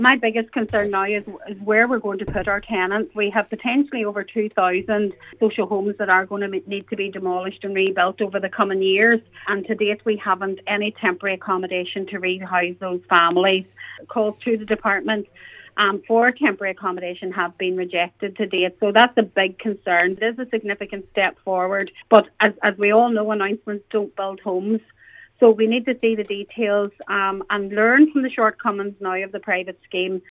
My biggest concern now is where we're going to put our tenants. We have potentially over 2,000 social homes that are going to need to be demolished and rebuilt over the coming years. And to date, we haven't any temporary accommodation to rehouse those families. Calls to the department for temporary accommodation have been rejected to date. So that's a big concern. It is a significant step forward. But as we all know, announcements don't build homes. So we need to see the details and learn from the shortcomings now of the private scheme.